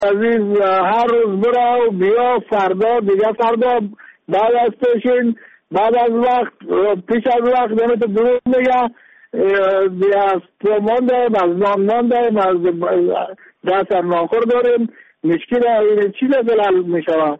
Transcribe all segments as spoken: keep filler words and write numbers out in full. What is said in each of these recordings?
عزیز هر روز برو بیا، فردا دیگه فردا بعد از پیشین بعد از وقت پیش از وقت دمت دروغ میگه. از تو ماندیم، از نان ماندیم، از دست ناخور داریم. مشکل این چیز دلال میشوه.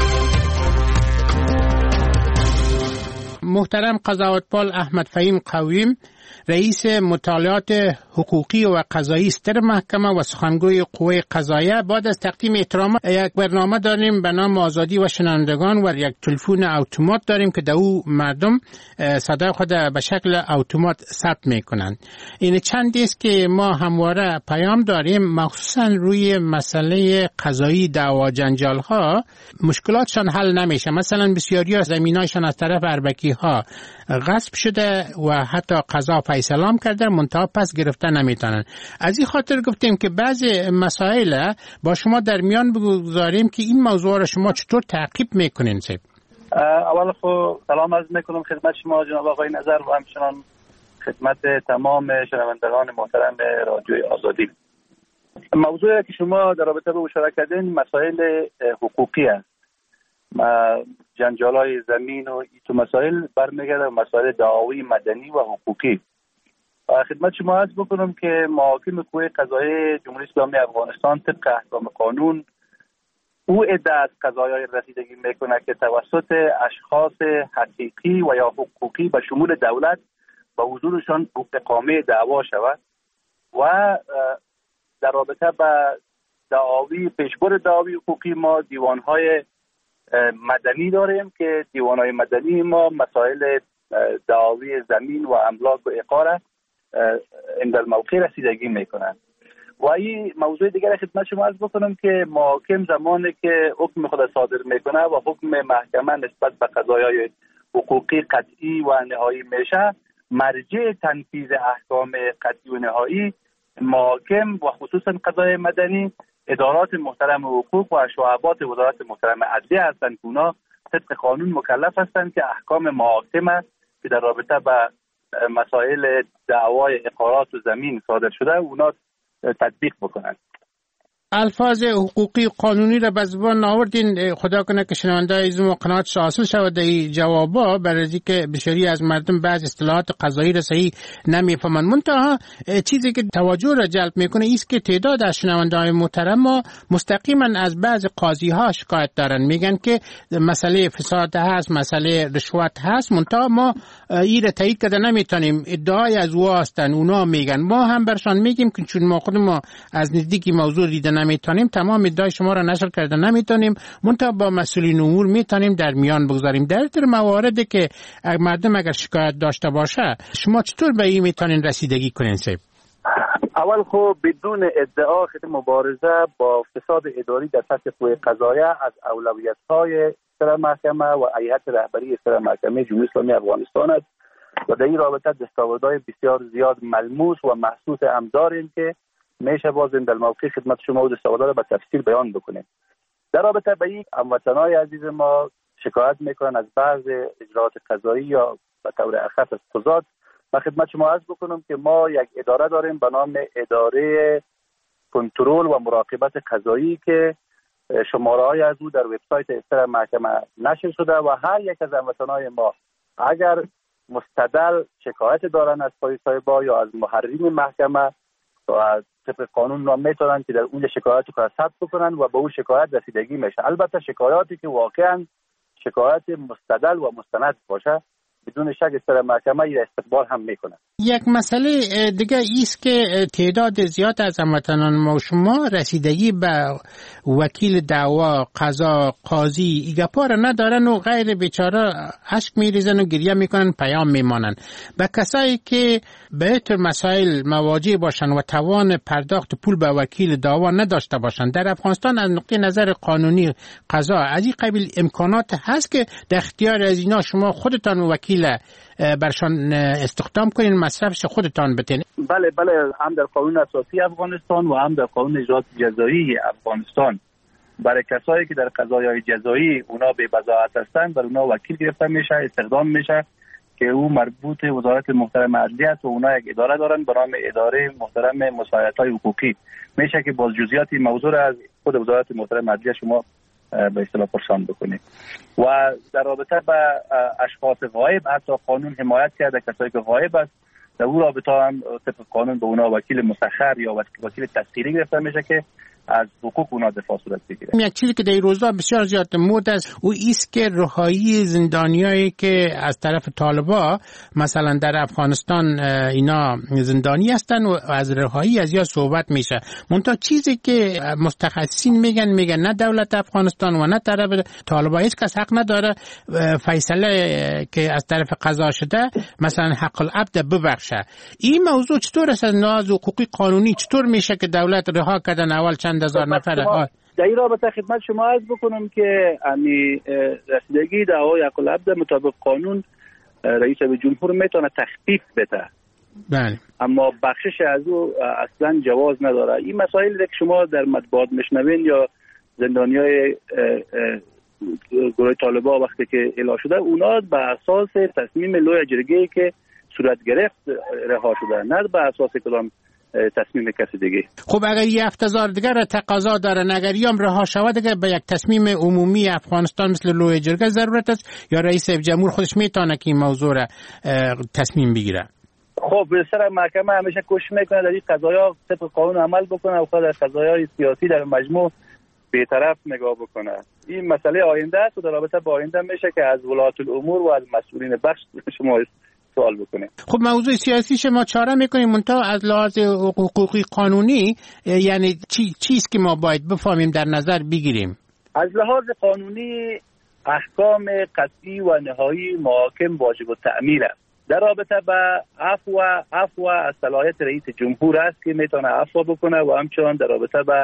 محترم قضاوتبال احمد فهیم قویم، رئیس مطالعات حقوقی و قضایی ستر محکمه و سخنگوی قوه قضاییه، بعد از تقدیم احترامات یک برنامه داریم به نام آزادی و شنوندگان و یک تلفن اتومات داریم که در او مردم صدای خود به شکل اتومات ثبت میکنند. این چندی است که ما همواره پیام داریم، مخصوصا روی مسئله قضایی دعوا جنجال ها مشکلاتشان حل نمیشه. مثلا بسیاری از زمینایشان از طرف اربکی ها غصب شده و حتی قضا فیصله کرده، منتها پس گرفته نمیتونن. از این خاطر گفتیم که بعضی مسائل با شما در میان بگذاریم که این موضوع را شما چطور تعقیب میکنین. سید اول خو سلام عرض میکنم خدمت شما جناب آقای نظر و همچنان خدمت تمام شنوندگان محترم رادیوی آزادی. موضوعی که شما در رابطه با اشاره کردین مسائل حقوقی است. جنجال‌های زمین و این تو مسائل برمیگرده به مسائل دعاوی مدنی و حقوقی. خدمت شما عرض بکنم که محاکم قوه قضاییه جمهوری اسلامی افغانستان طبق احکام قانون او عده از قضایای رسیدگی میکنه که توسط اشخاص حقیقی و یا حقوقی به شمول دولت به حضورشان اقامه دعوا شود و در رابطه با دعاوی پیشبر دعاوی حقوقی ما دیوانهای مدنی داریم که دیوانهای مدنی ما مسائل دعاوی زمین و املاک و عقار عند الموقع رسیدگی میکنن. و این موضوع دیگر خدمت شما عرض بکنم که محاکم زمانی که حکم خود صادر میکنه و حکم محکمه نسبت به قضایای حقوقی قطعی و نهایی میشه، مرجع تنفیذ احکام قطعی و نهایی محاکم و خصوصا قضای مدنی ادارات محترم حقوق و شعبات وزارت محترم عدلیه هستند که اونا طبق قانون مکلف هستند که احکام محاکمه که در رابطه با مسائل دعوای اقارات و زمین صادر شده اونا تطبیق بکنند. الفاظ حقوقی قانونی را به زبان آوردین، خدا کنه که شنونده از ما قناعت حاصل شود در این جوابا، برای اینکه بسیاری از مردم بعض اصطلاحات قضایی را صحیح نمیفهمند. منتها چیزی که توجه را جلب میکنه است که تعداد از شنونده‌های محترم ما مستقیما از بعض قاضی ها شکایت دارن، میگن که مسئله فساد هست، مسئله رشوت هست، منتها ما این را تایید کرده نمیتونیم، ادعای از او هستن، اونا میگن. ما هم برشان میگیم که چون ما خود ما از نزدیکی موضوع دیدن نمیتونیم، تمام ادعای شما را نشر کرده نمیتونیم، منتها با مسئولین امور میتونیم در میان بگذاریم. در تر مواردی که مردم اگر شکایت داشته باشه شما چطور به این میتونین رسیدگی کنین؟ سیب اول خب بدون ادعا خط مبارزه با فساد اداری در سطح قوه قضاییه از اولویت‌های سر محکمه و هیئت رهبری سر محکمه جمهوری اسلامی افغانستان است و در این رابطه دستاوردهای بسیار زیاد ملموس و محسوس هم داریم که میشه باز در موقع خدمت شما و دستاوردها را به تفصیل بیان بکنیم. در رابطه با این هموطنان عزیز ما شکایت میکنن از بعض اجراءات قضایی یا به طور اخص از قضات. من خدمت شما عرض بکنم که ما یک اداره داریم به نام اداره کنترل و مراقبت قضایی که شماره های از او در وبسایت استر محکمه نشر شده و هر یک از هموطنان ما اگر مستدل شکایت دارن از پای صاحبا یا از محررین محکمه و از طبق قانون نام میتونن که در اون شکایت رو ثبت بکنن و به اون شکایت رسیدگی میشه. البته شکایاتی که واقعا شکایت مستدل و مستند باشه بدون شک استر محکمه ای استقبال هم میکنه. یک مسئله دیگه ایست که تعداد زیاد از هموطنان ما و شما رسیدگی به وکیل دعوا، قضا، قاضی ایگپا را ندارن و غیر بیچاره اشک میریزن و گریه میکنن، پیام میمانن. به کسایی که به طور مسائل مواجه باشن و توان پرداخت پول به وکیل دعوا نداشته باشن، در افغانستان از نقطه نظر قانونی قضا از این قبیل امکانات هست که در اختیار از اینا شما خودتان وکیل برشان استخدام کنین، مصرفش خودتان بتین؟ بله بله، هم در قانون اساسی افغانستان و هم در قانون اجرات جزایی افغانستان برای کسایی که در قضایای جزایی اونا به بضاعت هستند بر اونا وکیل گرفته میشه، استخدام میشه که او مربوط وزارت محترم عدلیه است و اونا یک اداره دارن به نام اداره محترم مساعدت‌های حقوقی. میشه که باز جزئیات این موضوع را از خود وزارت محترم عدلیه شما به اصطلاح پرسان بکنید. و در رابطه با اشخاص غایب حتی قانون حمایت کرده کسایی که غایب است، در اون رابطه هم طبق قانون به اونا وکیل مسخر یا وکیل تسخیری گرفته میشه که از حقوق اونا دفاع صورت بگیره. یک چیزی که در این روزها بسیار زیاد مورد است او ایست که رهایی زندانیایی که از طرف طالبا مثلا در افغانستان اینا زندانی هستن و از رهایی از یا صحبت میشه. منتها چیزی که متخصصین میگن میگن نه دولت افغانستان و نه طرف طالبا هیچ کس حق نداره فیصله که از طرف قضا شده مثلا حق العبد ببخشه. این موضوع چطور است از ناز حقوقی قانونی چطور میشه که دولت رها کردن اول چند هزار نفر؟ در این رابطه خدمت شما عرض بکنم که امی رسیدگی دعوای حق العبد مطابق قانون رئیس جمهور میتونه تخفیف بده. بله. اما بخشش از او اصلا جواز نداره. این مسائل که شما در مطبوعات میشنوین یا زندانیای گروه طالبا وقتی که اعلام شده اونا به اساس تصمیم لوی جرگه‌ای که صورت گرفت رها شده، نه به اساس کدام تصمیم کسی دیگه. خب اگر یه هفته‌زار دیگر را تقاضا دارن اگر یام رها شود دیگه به یک تصمیم عمومی افغانستان مثل لوی جرگه ضرورت است یا رئیس جمهور خودش میتونه که این موضوع را تصمیم بگیره؟ خب به سر محکمه همیشه کوشش میکنه در این قضایا طبق قانون عمل بکنه و خود در قضایای سیاسی در مجموع بی‌طرف نگاه بکنه. این مسئله آینده است و در رابطه با آینده میشه که از ولایت الامور و از مسئولین بخش شما سوال بکنه. خب موضوع سیاسی شما چاره میکنیم منتها از لحاظ حقوقی قانونی یعنی چی چیز که ما باید بفهمیم در نظر بگیریم؟ از لحاظ قانونی احکام قطعی و نهایی محاکم واجب التأمین است. در رابطه با عفو عفو از صلاحیت رئیس جمهور است که میتونه عفو بکنه و همچنان در رابطه با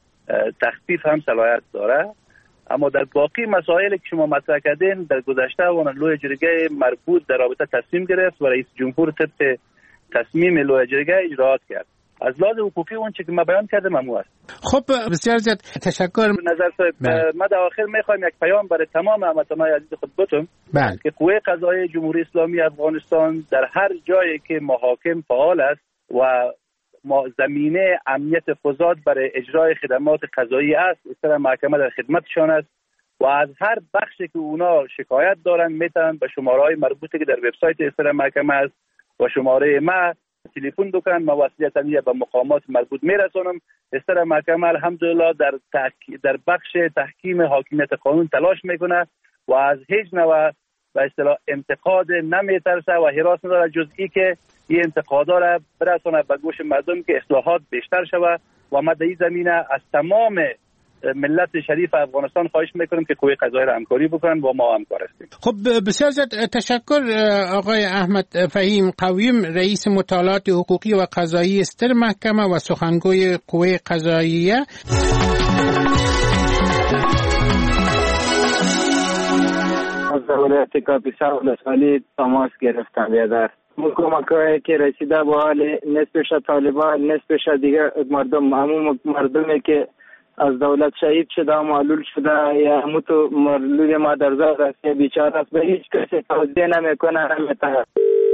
تخفیف هم صلاحیت داره. اما در باقی مسائلی که شما مطرح کردین در گذشته و لوی جرگه مربوط در رابطه تصمیم گرفت و رئیس جمهور طبق تصمیم لوی جرگه اجرات کرد. از لحاظ حقوقی اون چیزی که ما بیان کردم همون است. خب بسیار زیاد تشکر. نظر صاحب ما در آخر میخوایم یک پیام برای تمام هموطنان عزیز خود بتم که قوه قضاییه جمهوری اسلامی افغانستان در هر جایی که محاکم فعال است و ما زمینه امنیت فضاد برای اجرای خدمات قضایی است، استر محکمه در خدمتشان است و از هر بخشی که اونا شکایت دارن میتونن به شماره‌های مربوطه که در وبسایت استر محکمه است و شماره ما تلفن بکنن. ما وصلیت به مقامات مربوط میرسونم. استر محکمه الحمدلله در تحک... در بخش تحکیم حاکمیت قانون تلاش میکنه و از هیچ نوع به اصطلاح انتقاد نمیترسه و هراس نداره جز ای که این انتقادا را برسونه به گوش مردم که اصلاحات بیشتر شود و ما در این زمینه از تمام ملت شریف افغانستان خواهش میکنیم که قوه قضاییه را همکاری بکنن و ما همکار هستیم. خب بسیار زیاد تشکر آقای احمد فهیم قویم رئیس مطالعات حقوقی و قضایی استر محکمه و سخنگوی قوه قضاییه. از ولایت کاپیسا ولسوالی تماس گرفتم بیادر کمکایی که رسیده به حال نصفش طالبان نصفش دیگه مردم همون مردمی که از دولت شهید شده و معلول شده یا همون تو معلول مادرزاد است یا بیچاره است به هیچ کسی توضیح نمیکنه نمیتونه.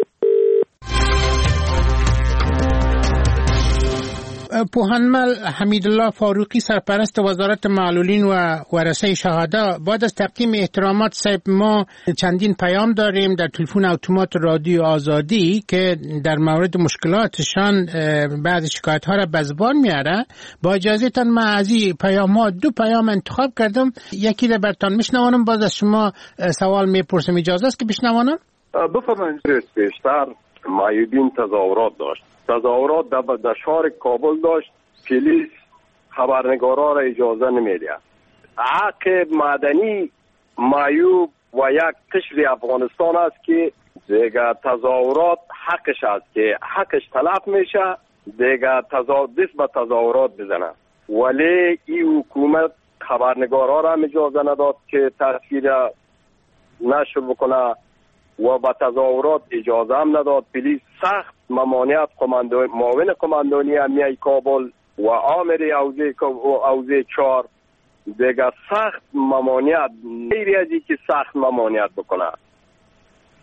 پوهنمل حمیدالله فاروقی سرپرست وزارت معلولین و ورثه شهدا بعد از تقدیم احترامات صاحب ما چندین پیام داریم در تلفن اتومات رادیو آزادی که در مورد مشکلاتشان بعض شکایت ها را به زبان میاره. با اجازهتان من از این پیام ها دو پیام انتخاب کردم یکی را براتون میشنوانم باز از شما سوال میپرسم اجازه است که بشنوانم؟ بفرمایید. بیشتر معیوبین تظاهرات داشت تظاهرات در شهر کابل داشت پلیس خبرنگارا را اجازه نمیده. حق مدنی معیوب و یک قشر افغانستان است که دیگه تظاهرات حقش است که حقش تلف میشه دیگه تظاهرات به تظاهرات بزنه ولی این حکومت خبرنگارا را اجازه نداد که تصویر نشر بکنه و با تظاهرات اجازه هم نداد. پلیس سخت ممانعت قماندان معاون قماندانی امنیه کابل و آمر اوزه اوزه چهار دیگه سخت ممانعت غیر از اینکه سخت ممانعت بکنه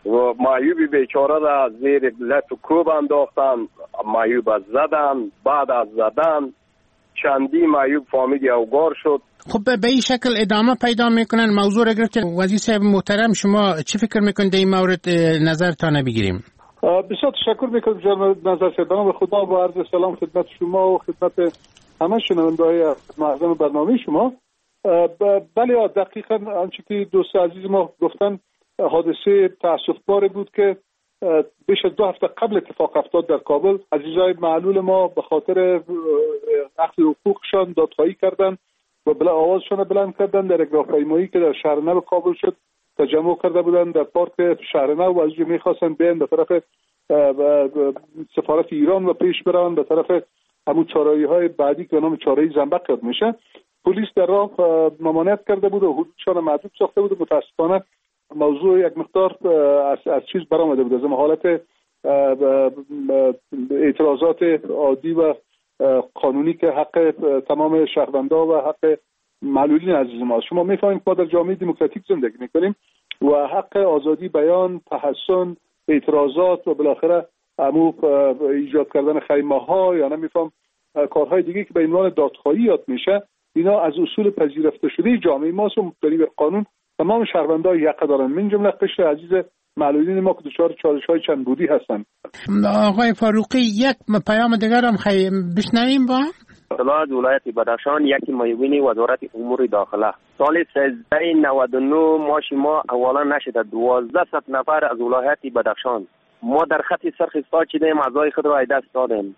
و معیوب بیچاره را زیر لط و کوب انداختن، معیوب از زدن، بعد از زدن چندی معیوب فامیلی اوگار شد. خب به این شکل ادامه پیدا میکنن. موضوع را گرفتن. وزیر صاحب محترم، شما چی فکر میکنید در این مورد نظرتان بگیریم؟ بسیار تشکر میکنم جناب نظر صاحب. به خدا و عرض سلام خدمت شما و خدمت همه شنونده‌های معظم برنامه شما. بله دقیقاً آنچه که دوست عزیز ما گفتن حادثه تأسف‌بار بود که بیش از دو هفته قبل اتفاق افتاد در کابل. عزیزای معلول ما به خاطر اخذ حقوقشان دادخواهی کردند و بلا آوازشان بلند کردند. در یک راهپیمایی که در شهر نو کابل شد تجمع کرده بودند در پارک شهر نو و از اونجا می‌خواستن بیان به طرف سفارت ایران و پیش برن به طرف همون چاره‌های بعدی که به نام چاره زنبق یاد میشه. پلیس در راه ممانعت کرده بود و حدودشان محدود ساخته بود. متاسفانه موضوع یک مقدار از, از چیز برآمده بود، از حالت اعتراضات عادی و قانونی که حق تمام شهروندان و حق معلولین عزیز ما. شما میفهمید ما در جامعه دموکراتیک زندگی میکنیم و حق آزادی بیان، تحسن، اعتراضات و بالاخره امو ایجاد کردن خیمه ها یا نمیفهم کارهای دیگه که به عنوان دادخواهی یاد میشه، اینا از اصول پذیرفته شده جامعه ماست و مقتضی قانون تمام شهروندان حق دارن، من جمله قشر عزیز معلولین ما که دچار چالش‌های چند بودی هستند. آقای فاروقی، یک پیام دیگر هم خیلی بشنویم با اطلاعات ولایت بدخشان. یکی معاون وزارت امور داخله سال سیزده نود و نه ماش ما اولا نشده دوازده صد نفر از ولایت بدخشان ما در خط سرخ استاد شدیم، اعضای خود را دست دادیم،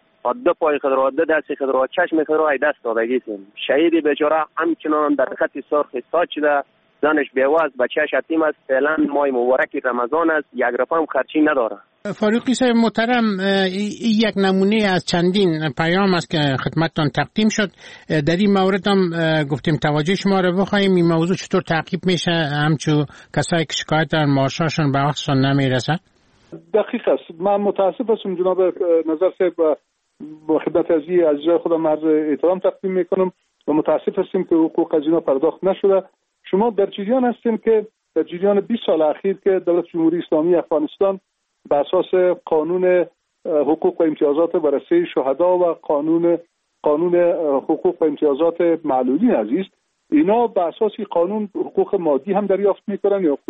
دو پای خود را، دو دست خود را، چشم خود را دست دادگیتیم. شهید بیچاره همچنان در خط سرخ استاد شده، زنش بیواز، بچه‌اش یتیم است. فعلا ماه مبارک رمضان است، یک رقم خرچی نداره. فاروقی صاحب محترم، این یک نمونه از چندین پیام است که خدمتتان تقدیم شد. در این مورد هم گفتیم توجه شما رو بخوایم این موضوع چطور تعقیب میشه، همچون کسایی که شکایت دارن معاششون به وقتشون نمیرسه. دقیق است. من متاسف هستم جناب نظر صاحب و خدمت عزیزای خودم عرض احترام تقدیم میکنم و متاسف هستیم که حقوق از اینا پرداخت نشده. شما در جریان هستیم که در جریان بیست سال اخیر که دولت جمهوری اسلامی افغانستان بر اساس قانون حقوق و امتیازات ورثه شهدا و قانون قانون حقوق و امتیازات معلولین عزیز، اینا بر اساس قانون حقوق مادی هم دریافت میکنن یا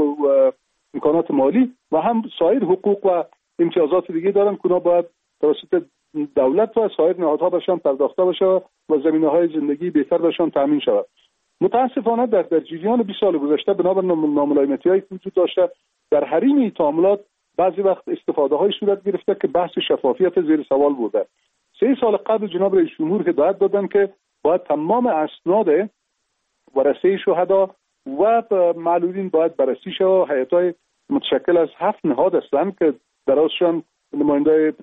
امکانات مالی و هم سایر حقوق و امتیازات دیگه دارن که اونا باید توسط دولت و سایر نهادها بهشون پرداخته بشه و زمینه‌های زندگی بهتر بهشون تامین شود. متاسفانه در در جریان بیست سال گذشته بنابر ناملایمتی‌هایی که وجود داشته در حریم این تعاملات بعضی وقت استفاده‌های صورت گرفته که بحث شفافیت زیر سوال بوده. سه سال قبل جناب رئیس جمهور هدایت دادن که باید تمام اسناد ورثه شهدا و معلولین باید بررسی شود. هیئت‌های متشکل از هفت نهاد هستند که درازشان نماینده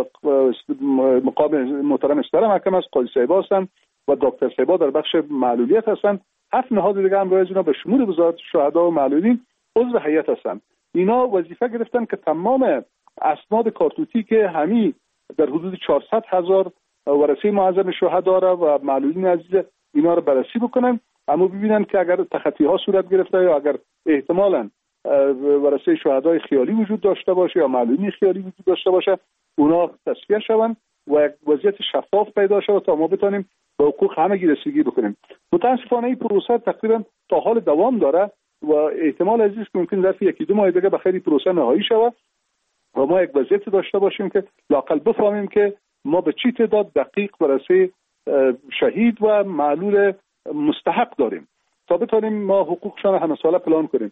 مقام محترم استر محکمه است، قاضی صاحبا هستند و دکتر صاحبا در بخش معلولیت هستند. هفت نهاد دیگه هم اینا به شمول وزارت شهدا و معلولین عضو هیئت هستند. اینا وظیفه گرفتن که تمام اسناد کارتوتی که همین در حدود چهارصد هزار ورثه معظم شهدا را و معلولین عزیز اینا رو بررسی بکنن، اما ببینن که اگر تخطی ها صورت گرفته یا اگر احتمالاً ورثه شهدای خیالی وجود داشته باشه یا معلولین خیالی وجود داشته باشه، اونا تصفیه شوند و یک وضعیت شفاف پیدا شود تا ما بتونیم به حقوق همگی رسیدگی بکنیم. متاسفانه این پروسه تقریبا تا حال دوام داره و احتمال عزیز که ممکن ظرف یکی دو ماه دیگه بخیر پروسه نهایی شود و ما یک وضعیت داشته باشیم که لااقل بفهمیم که ما به چی تعداد دقیق ورثه شهید و معلول مستحق داریم تا بتونیم ما حقوقشان همه ساله پلان کنیم.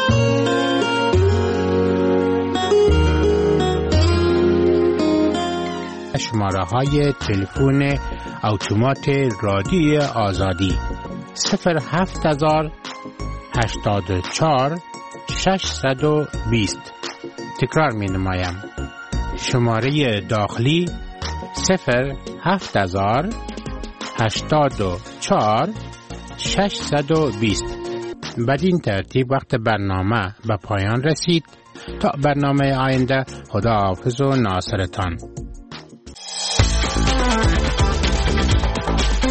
شماره های تلفن اتومات رادیو آزادی صفر هفت هزار هشتاد و چهار ششصد و بیست. تکرار می نمایم. شماره داخلی صفر هفت هزار هشتاد و چهار ششصد و بیست. بدین ترتیب وقت برنامه به پایان رسید. تا برنامه آینده، خدا حافظ و ناصرتان.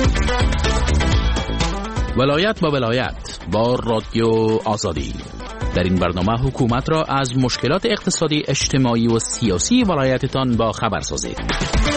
ولایت با ولایت با رادیو آزادی. در این برنامه حکومت را از مشکلات اقتصادی، اجتماعی و سیاسی ولایتتان با خبر سازید.